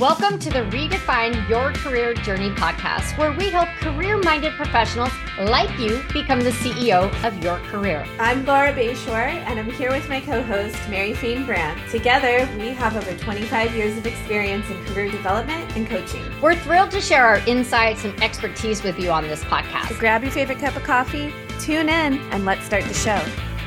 Welcome to the Redefine Your Career Journey podcast, where we help career-minded professionals like you become the CEO of your career. I'm Laura Bayshore, and I'm here with my co-host, Mary Fane Brandt. Together, we have over 25 years of experience in career development and coaching. We're thrilled to share our insights and expertise with you on this podcast. So grab your favorite cup of coffee, tune in, and let's start the show.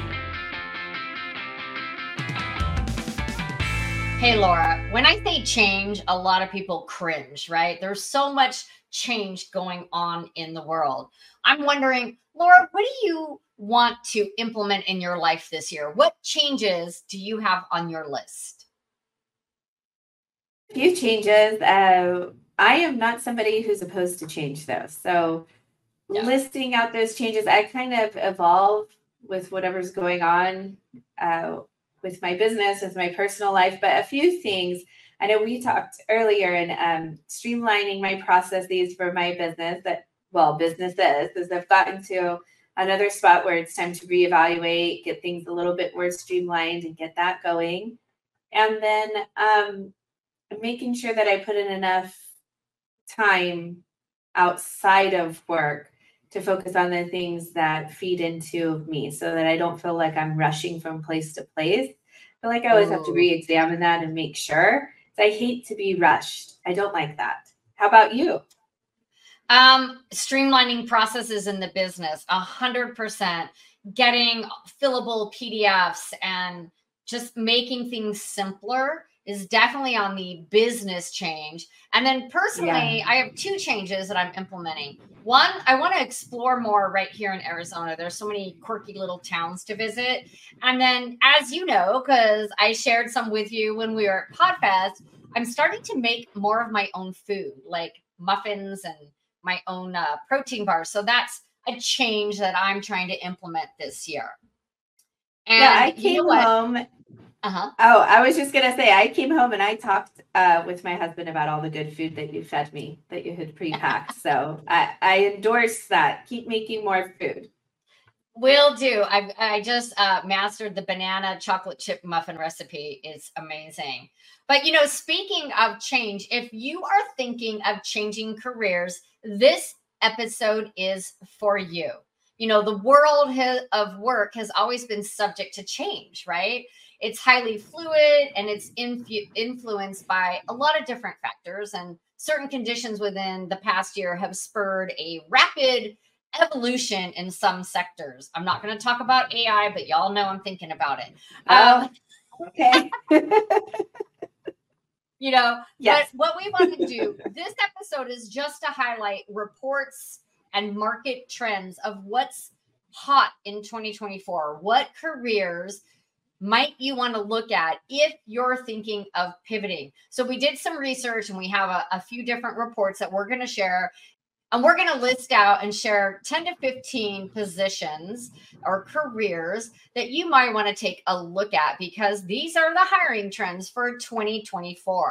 Hey, Laura, when I say change, a lot of people cringe, right? There's so much change going on in the world. I'm wondering, Laura, what do you want to implement in your life this year? What changes do you have on your list? A few changes. I am not somebody who's opposed to change, though. So listing out those changes, I kind of evolve with whatever's going on with my business, with my personal life, but a few things. I know we talked earlier in streamlining my processes for my business businesses, as I've gotten to another spot where it's time to reevaluate, get things a little bit more streamlined and get that going. And then making sure that I put in enough time outside of work to focus on the things that feed into me so that I don't feel like I'm rushing from place to place. I feel like I always have to re-examine that and make sure. I hate to be rushed. I don't like that. How about you? Streamlining processes in the business, 100%, getting fillable PDFs and just making things simpler is definitely on the business change. And then personally, I have two changes that I'm implementing. One, I want to explore more right here in Arizona. There's so many quirky little towns to visit. And then, as you know, because I shared some with you when we were at PodFest, I'm starting to make more of my own food, like muffins and my own protein bars. So that's a change that I'm trying to implement this year. And I came home. Oh, I was just going to say, I came home and I talked with my husband about all the good food that you fed me, that you had pre-packed. So I endorse that. Keep making more food. Will do. I just mastered the banana chocolate chip muffin recipe. It's amazing. But, speaking of change, if you are thinking of changing careers, this episode is for you. The world of work has always been subject to change, right? It's highly fluid and it's influenced by a lot of different factors, and certain conditions within the past year have spurred a rapid evolution in some sectors. I'm not going to talk about AI, but y'all know I'm thinking about it. Okay. But what we want to do, this episode is just to highlight reports and market trends of what's hot in 2024. What careers might you want to look at if you're thinking of pivoting? So we did some research and we have a few different reports that we're going to share. And we're going to list out and share 10 to 15 positions or careers that you might want to take a look at, because these are the hiring trends for 2024.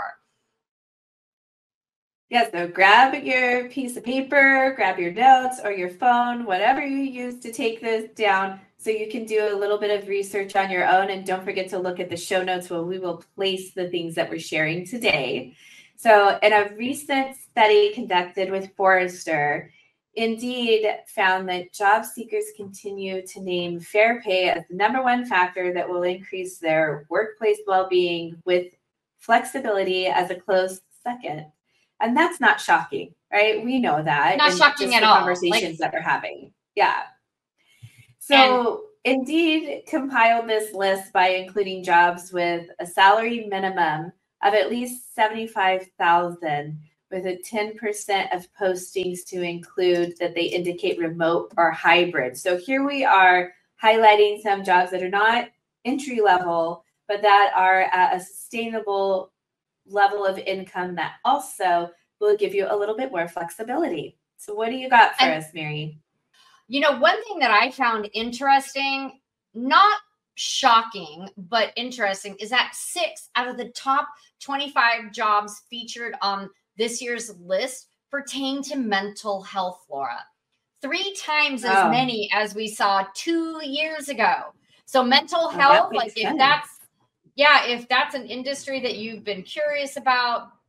Yeah, so grab your piece of paper, grab your notes or your phone, whatever you use to take this down, so you can do a little bit of research on your own. And don't forget to look at the show notes where we will place the things that we're sharing today. So in a recent study conducted with Forrester, Indeed found that job seekers continue to name fair pay as the number one factor that will increase their workplace well-being, with flexibility as a close second. And that's not shocking, right? We know that. Not shocking at all. Conversations that we're having. Yeah. So Indeed compiled this list by including jobs with a salary minimum of at least $75,000, with a 10% of postings to include that they indicate remote or hybrid. So here we are highlighting some jobs that are not entry level, but that are at a sustainable level of income that also will give you a little bit more flexibility. So what do you got for us, Mary? One thing that I found interesting, not shocking, but interesting, is that 6 out of the top 25 jobs featured on this year's list pertain to mental health, Laura. 3 times as many as we saw 2 years ago. So mental health, if that's an industry that you've been curious about,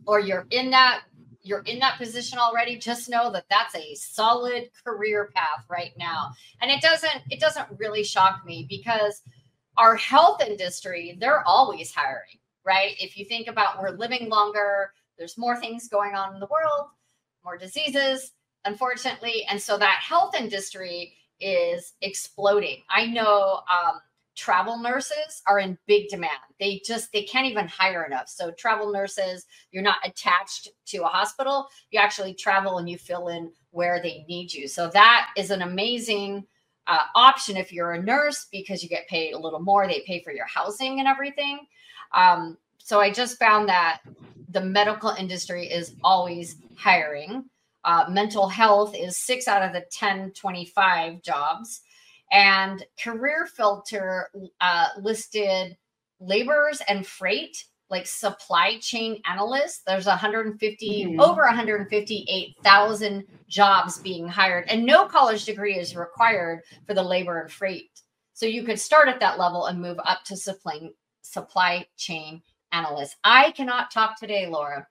or you're in that position already, just know that that's a solid career path right now. And it doesn't really shock me, because our health industry, they're always hiring, right? If you think about, we're living longer, there's more things going on in the world, more diseases, unfortunately. And so that health industry is exploding. I know travel nurses are in big demand. They can't even hire enough. So travel nurses, you're not attached to a hospital. You actually travel and you fill in where they need you. So that is an amazing option if you're a nurse, because you get paid a little more. They pay for your housing and everything. So I just found that the medical industry is always hiring. Mental health is 6 out of the 1025 jobs. And Career Filter listed laborers and freight, like supply chain analysts. There's over 158,000 jobs being hired, and no college degree is required for the labor and freight. So you could start at that level and move up to supply chain analyst. I cannot talk today, Laura.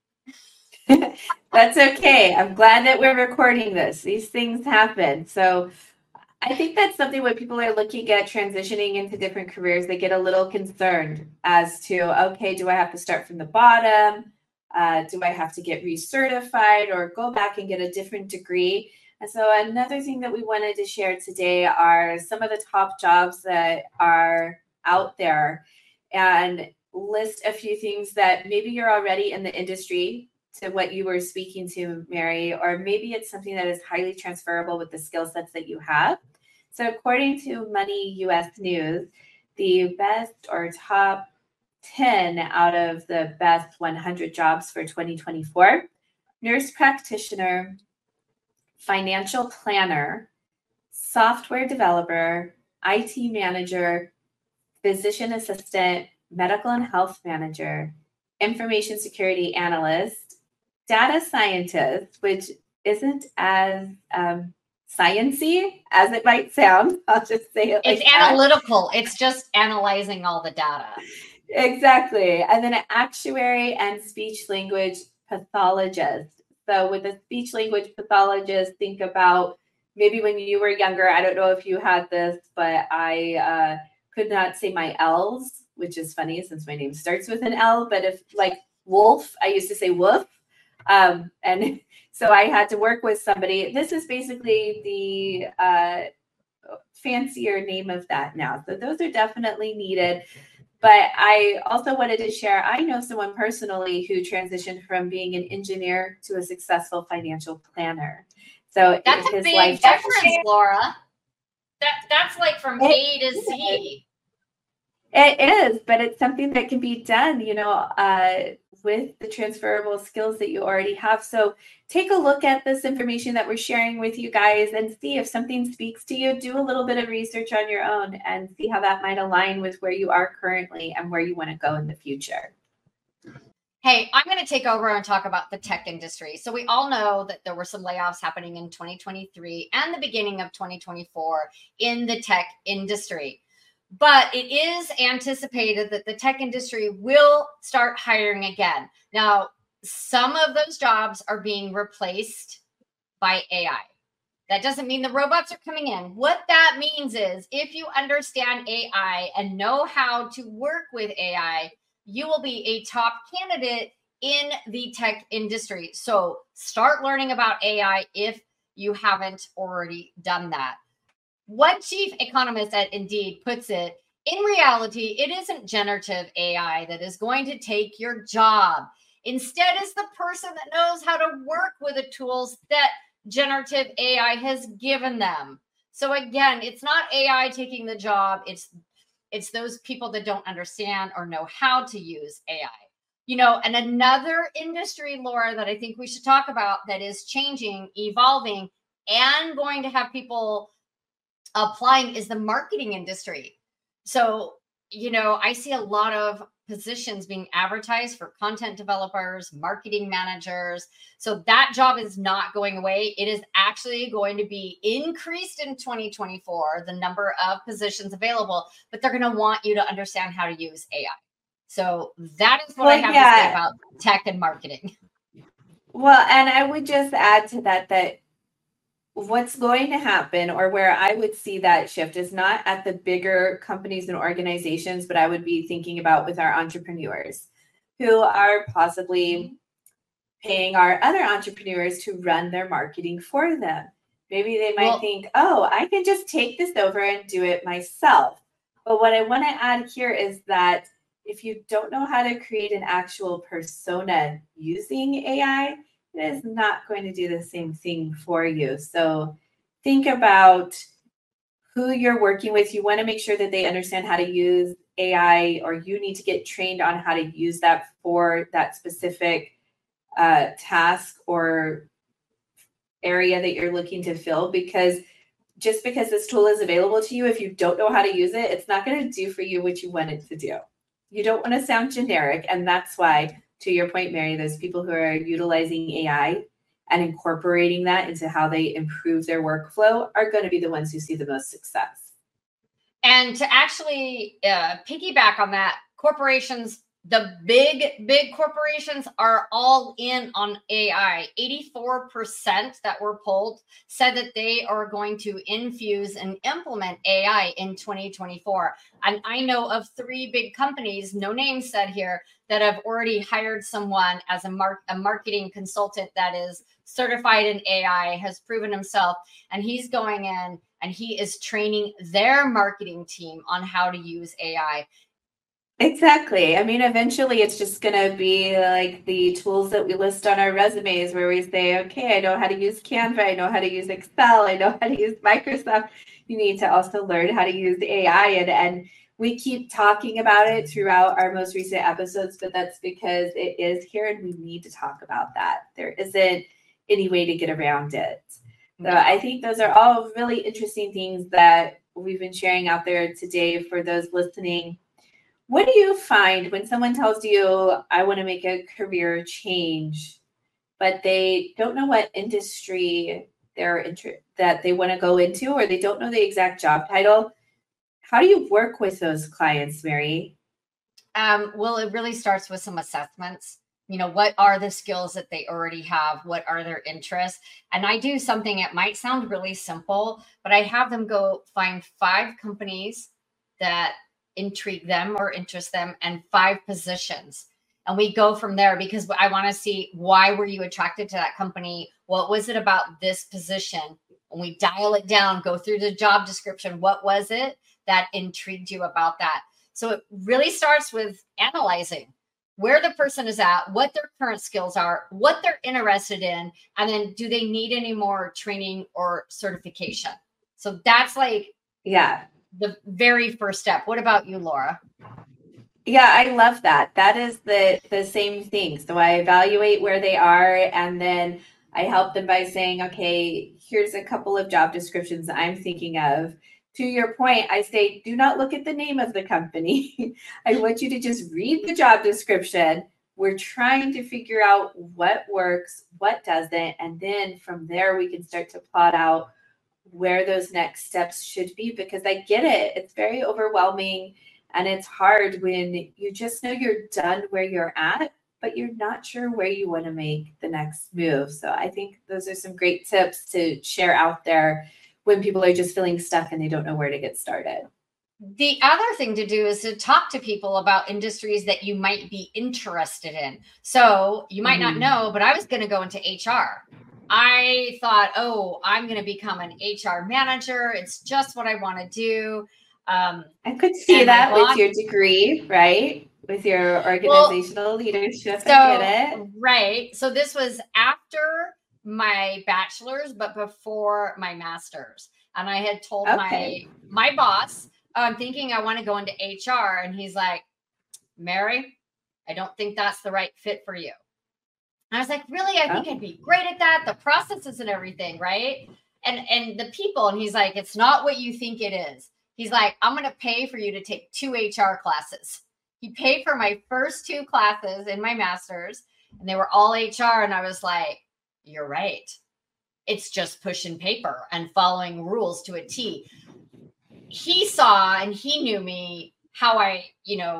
That's okay. I'm glad that we're recording this. These things happen. So I think that's something when people are looking at transitioning into different careers, they get a little concerned as to, okay, do I have to start from the bottom? Do I have to get recertified or go back and get a different degree? And so another thing that we wanted to share today are some of the top jobs that are out there, and list a few things that maybe you're already in the industry, to what you were speaking to, Mary, or maybe it's something that is highly transferable with the skill sets that you have. So according to Money US News, the best or top 10 out of the best 100 jobs for 2024, nurse practitioner, financial planner, software developer, IT manager, physician assistant, medical and health manager, information security analyst, data scientist, which isn't as science-y as it might sound. I'll just say it like it's analytical. It's just analyzing all the data. Exactly. And then an actuary and speech language pathologist. So with a speech language pathologist, think about maybe when you were younger, I don't know if you had this, but I could not say my L's, which is funny since my name starts with an L. But if like wolf, I used to say woof. And so I had to work with somebody. This is basically the fancier name of that now. So those are definitely needed. But I also wanted to share, I know someone personally who transitioned from being an engineer to a successful financial planner. So that's a big difference, Laura. That's like from A to Z. It is, but it's something that can be done, with the transferable skills that you already have. So take a look at this information that we're sharing with you guys and see if something speaks to you. Do a little bit of research on your own and see how that might align with where you are currently and where you want to go in the future. Hey, I'm going to take over and talk about the tech industry. So we all know that there were some layoffs happening in 2023 and the beginning of 2024 in the tech industry. But it is anticipated that the tech industry will start hiring again. Now, some of those jobs are being replaced by AI. That doesn't mean the robots are coming in. What that means is if you understand AI and know how to work with AI, you will be a top candidate in the tech industry. So start learning about AI if you haven't already done that. One chief economist at Indeed puts it, in reality, it isn't generative AI that is going to take your job. Instead, it's the person that knows how to work with the tools that generative AI has given them. So again, it's not AI taking the job. It's those people that don't understand or know how to use AI. And another industry, Laura, that I think we should talk about that is changing, evolving, and going to have people applying is the marketing industry. So, I see a lot of positions being advertised for content developers, marketing managers. So that job is not going away. It is actually going to be increased in 2024, the number of positions available, but they're going to want you to understand how to use AI. So that is what I have to say about tech and marketing. Well, and I would just add to that that what's going to happen, or where I would see that shift, is not at the bigger companies and organizations, but I would be thinking about with our entrepreneurs who are possibly paying our other entrepreneurs to run their marketing for them. Maybe they might think, oh, I can just take this over and do it myself. But what I want to add here is that if you don't know how to create an actual persona using AI, it is not going to do the same thing for you. So think about who you're working with. You want to make sure that they understand how to use AI, or you need to get trained on how to use that for that specific task or area that you're looking to fill. Because just because this tool is available to you, if you don't know how to use it, it's not going to do for you what you want it to do. You don't want to sound generic. And that's why, to your point, Mary, those people who are utilizing AI and incorporating that into how they improve their workflow are going to be the ones who see the most success. And to actually piggyback on that, corporations, the big corporations are all in on AI. 84% that were polled said that they are going to infuse and implement AI in 2024. And I know of 3 big companies, no names said here, that have already hired someone as a marketing consultant that is certified in AI, has proven himself, and he's going in and he is training their marketing team on how to use AI. Exactly. I mean, eventually it's just going to be like the tools that we list on our resumes where we say, okay, I know how to use Canva, I know how to use Excel, I know how to use Microsoft. You need to also learn how to use AI. And we keep talking about it throughout our most recent episodes, but that's because it is here and we need to talk about that. There isn't any way to get around it. So I think those are all really interesting things that we've been sharing out there today for those listening. What do you find when someone tells you, I want to make a career change, but they don't know what industry that they want to go into, or they don't know the exact job title? How do you work with those clients, Mary? Well, it really starts with some assessments. You know, what are the skills that they already have? What are their interests? And I do something, it might sound really simple, but I have them go find 5 companies that intrigue them or interest them, and 5 positions. And we go from there, because I want to see, why were you attracted to that company? What was it about this position? When we dial it down, go through the job description, what was it that intrigued you about that? So it really starts with analyzing where the person is at, what their current skills are, what they're interested in, and then do they need any more training or certification? So that's like, the very first step. What about you, Laura? Yeah, I love that. That is the same thing. So I evaluate where they are, and then I help them by saying, okay, here's a couple of job descriptions I'm thinking of. To your point, I say, do not look at the name of the company. I want you to just read the job description. We're trying to figure out what works, what doesn't, and then from there we can start to plot out where those next steps should be, because I get it. It's very overwhelming and it's hard when you just know you're done where you're at, but you're not sure where you want to make the next move. So I think those are some great tips to share out there when people are just feeling stuck and they don't know where to get started. The other thing to do is to talk to people about industries that you might be interested in. So you might not know, but I was going to go into HR. I thought, oh, I'm going to become an HR manager. It's just what I want to do. I could see that with your degree, right? With your organizational leadership. So, I get it. Right. So this was after my bachelor's, but before my master's. And I had told my boss, I'm thinking I want to go into HR. And he's like, Mary, I don't think that's the right fit for you. And I was like, really? I think I'd be great at that. The processes and everything, right? And the people. And he's like, it's not what you think it is. He's like, I'm going to pay for you to take 2 HR classes. He paid for my first 2 classes in my master's, and they were all HR. And I was like, you're right. It's just pushing paper and following rules to a T. He saw and he knew me, how I,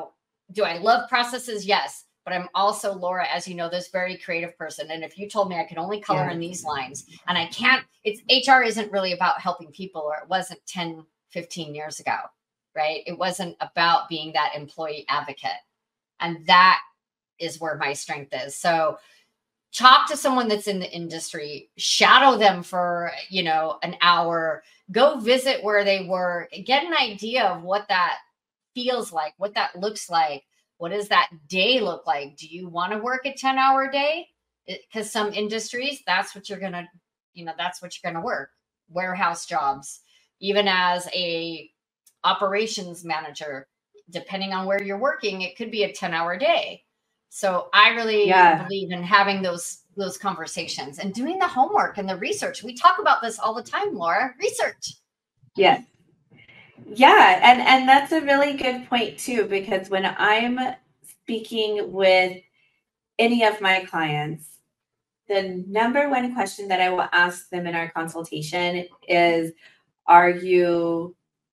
do I love processes? Yes. But I'm also, Laura, as you know, this very creative person. And if you told me I could only color in these lines and I can't, HR isn't really about helping people, or it wasn't 10, 15 years ago, right? It wasn't about being that employee advocate. And that is where my strength is. So talk to someone that's in the industry, shadow them for, an hour, go visit where they work, get an idea of what that feels like, what that looks like. What does that day look like? Do you want to work a 10-hour day? Because some industries, that's what you're going to work. Warehouse jobs, even as a operations manager, depending on where you're working, it could be a 10-hour day. So I really believe in having those conversations and doing the homework and the research. We talk about this all the time, Laura. Research. Yes. Yeah. And that's a really good point too, because when I'm speaking with any of my clients, the number one question that I will ask them in our consultation is, are you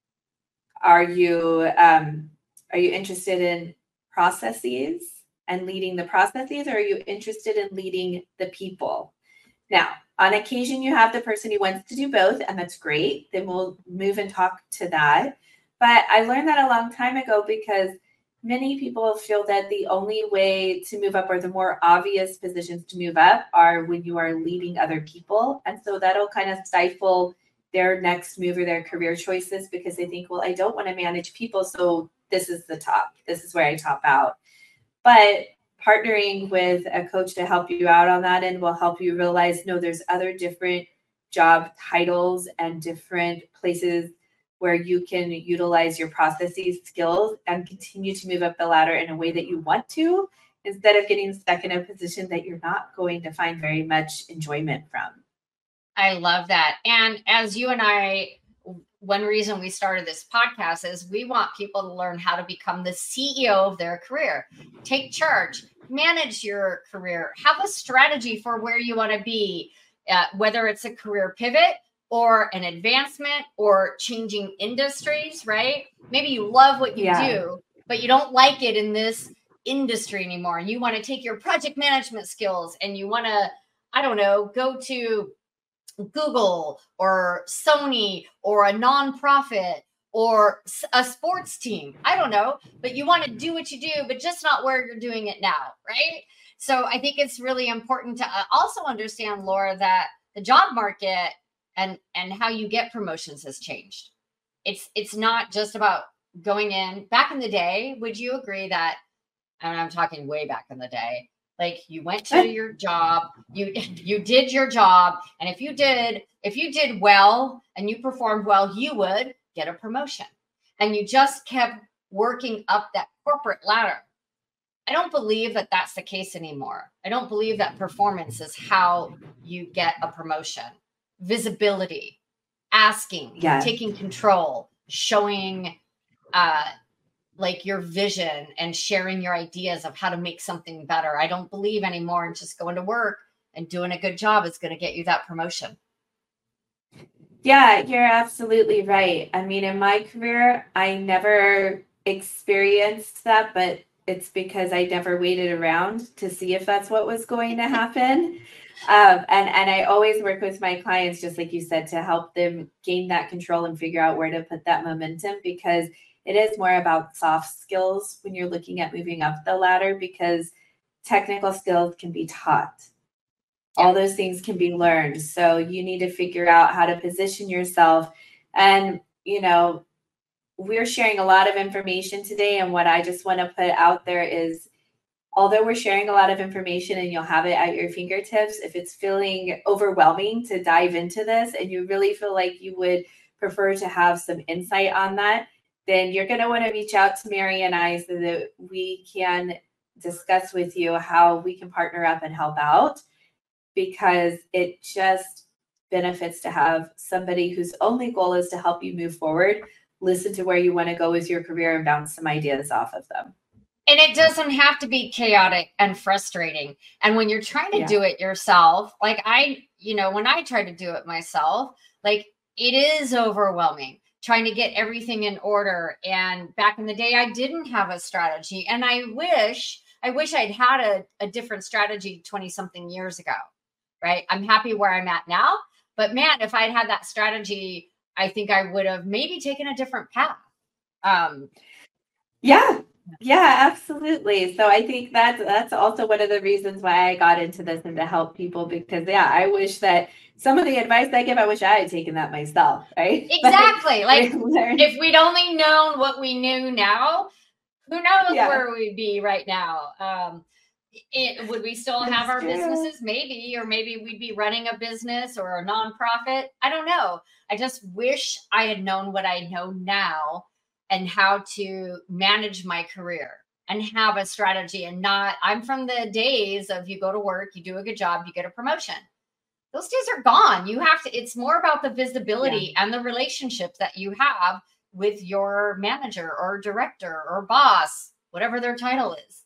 interested in processes and leading the processes, or are you interested in leading the people? Now, on occasion, you have the person who wants to do both, and that's great. Then we'll move and talk to that. But I learned that a long time ago, because many people feel that the only way to move up, or the more obvious positions to move up, are when you are leading other people. And so that'll kind of stifle their next move or their career choices, because they think, well, I don't want to manage people, so this is the top. This is where I top out. But partnering with a coach to help you out on that end will help you realize, no, there's other different job titles and different places where you can utilize your processes, skills, and continue to move up the ladder in a way that you want to, instead of getting stuck in a position that you're not going to find very much enjoyment from. I love that. And as you and I, one reason we started this podcast is we want people to learn how to become the CEO of their career. Take charge, manage your career, have a strategy for where you want to be, whether it's a career pivot or an advancement or changing industries, right? Maybe you love what you do, but you don't like it in this industry anymore. And you want to take your project management skills and you want to, I don't know, go to Google or Sony or a nonprofit or a sports team. I don't know, but you want to do what you do, but just not where you're doing it now, right? So I think it's really important to also understand, Laura, that the job market and how you get promotions has changed. It's not just about going in. Back in the day, would you agree that, and I'm talking way back in the day, like you went to your job, you did your job, and if you did well and you performed well, you would get a promotion. And you just kept working up that corporate ladder. I don't believe that that's the case anymore. I don't believe that performance is how you get a promotion. Visibility, asking, taking control, showing like your vision and sharing your ideas of how to make something better. I don't believe anymore in just going to work and doing a good job is going to get you that promotion. Yeah, you're absolutely right. I mean, in my career, I never experienced that, but it's because I never waited around to see if that's what was going to happen. And I always work with my clients, just like you said, to help them gain that control and figure out where to put that momentum, because it is more about soft skills when you're looking at moving up the ladder, because technical skills can be taught. All those things can be learned. So you need to figure out how to position yourself. And, you know, we're sharing a lot of information today. And what I just want to put out there is, although we're sharing a lot of information and you'll have it at your fingertips, if it's feeling overwhelming to dive into this and you really feel like you would prefer to have some insight on that, then you're going to want to reach out to Mary and I so that we can discuss with you how we can partner up and help out, because it just benefits to have somebody whose only goal is to help you move forward, listen to where you want to go with your career, and bounce some ideas off of them. And it doesn't have to be chaotic and frustrating. And when you're trying to do it yourself, like when I try to do it myself, like it is overwhelming trying to get everything in order. And back in the day, I didn't have a strategy. And I wish I'd had a different strategy 20 something years ago, right? I'm happy where I'm at now, but man, if I'd had that strategy, I think I would have maybe taken a different path. Yeah, absolutely. So I think that's also one of the reasons why I got into this and to help people, because I wish that some of the advice I give, I wish I had taken that myself, right? Exactly. Like if we'd only known what we knew now, who knows where we'd be right now. Would we still have our businesses? Maybe, or maybe we'd be running a business or a nonprofit. I don't know. I just wish I had known what I know now and how to manage my career and have a strategy, and I'm from the days of you go to work, you do a good job, you get a promotion. Those days are gone. It's more about the visibility and the relationships that you have with your manager or director or boss, whatever their title is.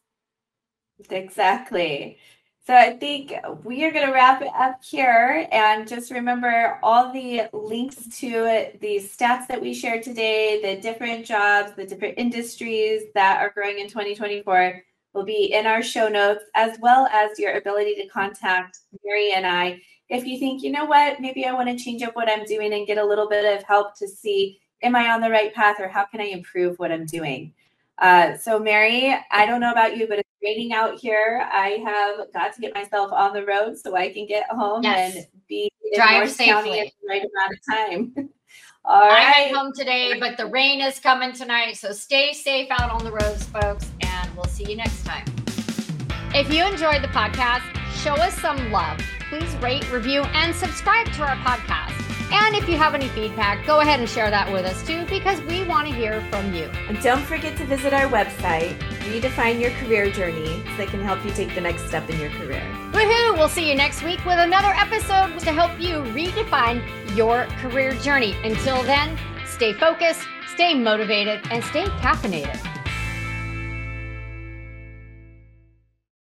Exactly. So I think we are going to wrap it up here, and just remember all the links to the stats that we shared today, the different jobs, the different industries that are growing in 2024 will be in our show notes, as well as your ability to contact Mary and I if you think, you know what, maybe I want to change up what I'm doing and get a little bit of help to see, am I on the right path, or how can I improve what I'm doing? So Mary, I don't know about you, but it's raining out here. I have got to get myself on the road so I can get home and be in Morris County at the right amount of time. All right. I head home today, but the rain is coming tonight. So stay safe out on the roads, folks, and we'll see you next time. If you enjoyed the podcast, show us some love. Please rate, review, and subscribe to our podcast. And if you have any feedback, go ahead and share that with us too, because we want to hear from you. And don't forget to visit our website, Redefine Your Career Journey, so that can help you take the next step in your career. Woohoo! We'll see you next week with another episode to help you redefine your career journey. Until then, stay focused, stay motivated, and stay caffeinated.